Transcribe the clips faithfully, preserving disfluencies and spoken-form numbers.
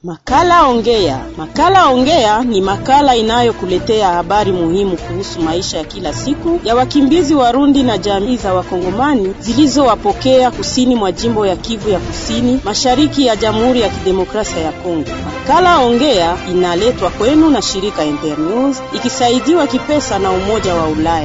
Makala Ongea. Makala Ongea ni makala inayokuletea habari muhimu kuhusu maisha ya kila siku ya wakimbizi Warundi na jamii za Wakongomani zilizowapokea kusini mwa jimbo ya Kivu ya Kusini, mashariki ya Jamhuri ya Kidemokrasia ya Kongo. Makala Ongea inaletwa kwenu na shirika Internews ikisaidiwa kipesa na Umoja wa Ulaya.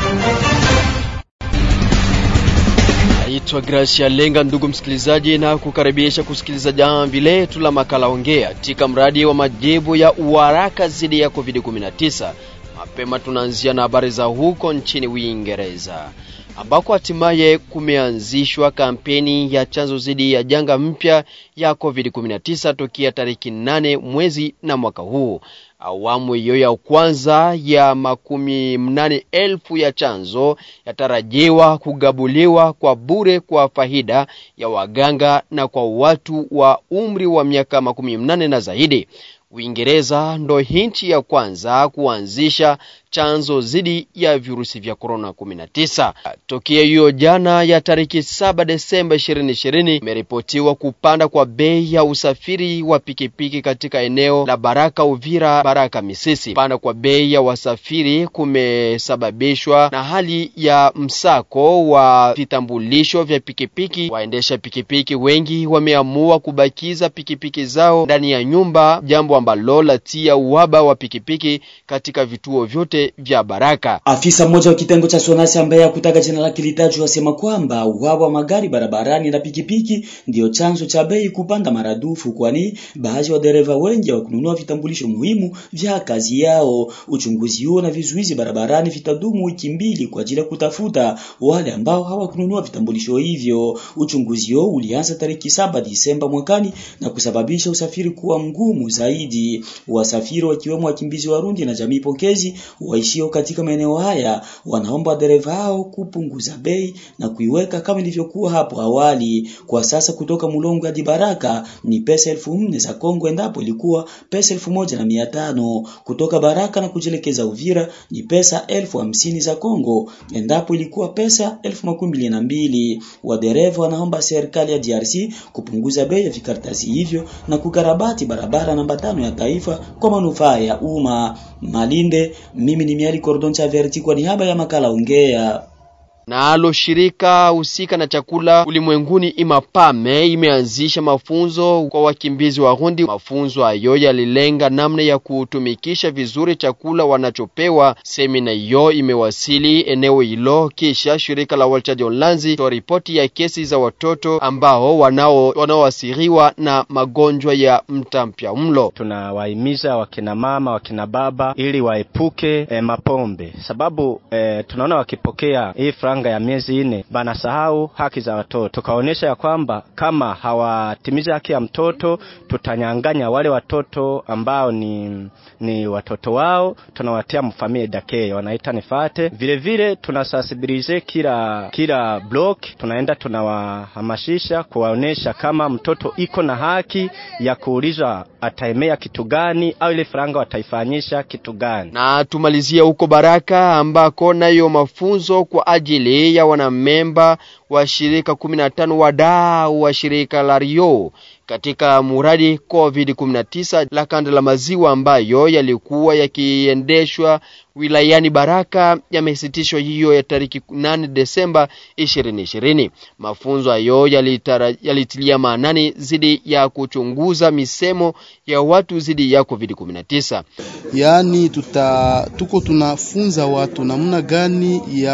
Naitwa Gracia Lenga, ndugu msikilizaji, na kukaribisha kusikiliza jambo letu la Makala Ongea katika mradi wa majibu ya uharaka zidi ya covid kumi na tisa. Mapema tunaanzia na habari za huko nchini Uingereza, ambako hatimaye kumeanzishwa kampeni ya chanzo zidi ya janga mpya ya covid kumi na tisa tokea tariki nane mwezi na mwaka huu. Awamu hiyo ya kwanza ya makumi mnane elfu ya chanzo yatarajiwa kugabuliwa kwa bure kwa faida ya waganga na kwa watu wa umri wa miaka makumi mnane na zaidi. Uingereza ndo nchi ya kwanza kuanzisha chanzo zidi ya virusi vya corona kumi na tisa. Tokea hiyo jana ya tariki saba Desemba ishirini ishirini imeripotiwa kupanda kwa bei ya usafiri wa pikipiki katika eneo la Baraka Uvira Baraka Misisi. Kupanda kwa bei ya wasafiri kumesababishwa na hali ya msako wa vitambulisho vya pikipiki. Waendesha pikipiki wengi wameamua kubakiza pikipiki zao ndani ya nyumba, jambo ambalo latia uhaba wa pikipiki katika vituo vyote vya Baraka. Afisa mmoja wa kitengo cha Sonasi ambaye hakutaka jina lake litajwe asema kwamba uhaba wa magari barabarani na pikipiki ndio chanzo cha bei kupanda maradufu, kwani baadhi wa dereva wengi hawakununua vitambulisho muhimu vya kazi yao. Uchunguzi huo na vizuizi barabarani vitadumu wiki mbili kwa ajili ya kutafuta wale ambao hawakununua vitambulisho hivyo. Uchunguzi huo ulianza tariki saba Disemba mwakani na kusababisha usafiri kuwa mgumu zaidi. Wasafiri wakiwemo wakimbizi Warundi na jamii pokezi waishio katika maeneo haya wanaomba dereva hao kupunguza bei na kuiweka kama ilivyokuwa hapo awali. Kwa sasa kutoka Mulongo hadi Baraka ni pesa elfu nne za Kongo endapo ilikuwa pesa elfu moja na mia tano. Kutoka Baraka na kujelekeza Uvira ni pesa elfu hamsini za Kongo endapo ilikuwa pesa elfu makumi mbili na mbili. Wadereva wanaomba serikali ya D R C kupunguza bei ya vikaratasi hivyo na kukarabati barabara namba tano ya taifa kwa manufaa ya umma. Malinde, mimi ni Miali Cordoncha Verti kwa niaba ya Makala Ongea. Nalo shirika husika na chakula ulimwenguni IMAPAME imeanzisha mafunzo kwa wakimbizi Warundi. Mafunzo hayo yalilenga namna ya kutumikisha vizuri chakula wanachopewa. Semina hiyo imewasili eneo hilo kisha shirika la World Church Online to ripoti ya kesi za watoto ambao wanao wanaoathiriwa na magonjwa ya mtapiamlo. Tunawahimiza wakina mama, wakina baba ili waepuke eh, mapombe, sababu eh, tunaona wakipokea hii franga ya miezi nne banasahau haki za watoto. Tukaonesha ya kwamba kama hawatimiza haki ya mtoto tutanyanganya wale watoto ambao ni ni watoto wao, tunawatia mfamilia dake wanaita nifate. Vile vile tunasasibilize kila kila block, tunaenda tunawahamasisha kuwaonesha kama mtoto iko na haki ya kuulizwa ataemea kitu gani au ile franga wataifanyisha kitu gani. Na tumalizia huko Baraka ambako nayo mafunzo kwa ajili ya wanamemba wa shirika kumi na tano wadau wa shirika la Rio katika muradi covid kumi na tisa la kanda la maziwa ambayo yalikuwa yakiendeshwa wilayani Baraka yamesitishwa hiyo ya tariki nane Desemba ishirini ishirini. Mafunzo hayo yalitilia maanani zidi ya kuchunguza misemo ya watu zidi ya covid kumi na tisa. Yaani tuta tuko tunafunza watu namna gani ya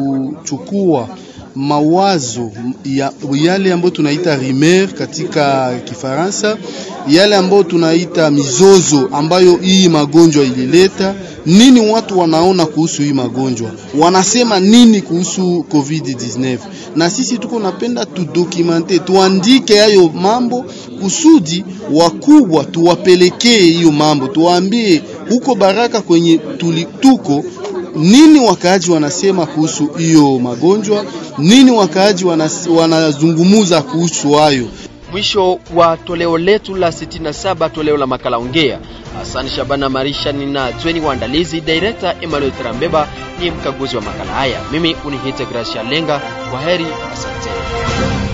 kuchukua mawazo ya yale ambayo tunaita rumeur katika Kifaransa, yale ambayo tunaita mizozo ambayo hii magonjwa ilileta. Nini watu wanaona kuhusu hii magonjwa, wanasema nini kuhusu covid kumi na tisa, na sisi tuko napenda tudokumente, tuandike hayo mambo kusudi wakubwa tuwapelekee hiyo mambo, tuwaambie huko Baraka kwenye tulituko nini wakaaji wanasema kuhusu hiyo magonjwa, nini wakaaji wanazungumuza kuhusu hayo. Mwisho wa toleo letu la sitini na saba toleo la Makala Ongea. Asante Shabana Marisha nina Zweni waandalizi, director Emmanuel Trambeba ni mkaguzi wa makala haya. Mimi unihite Gracia Lenga. Kwaheri, asante.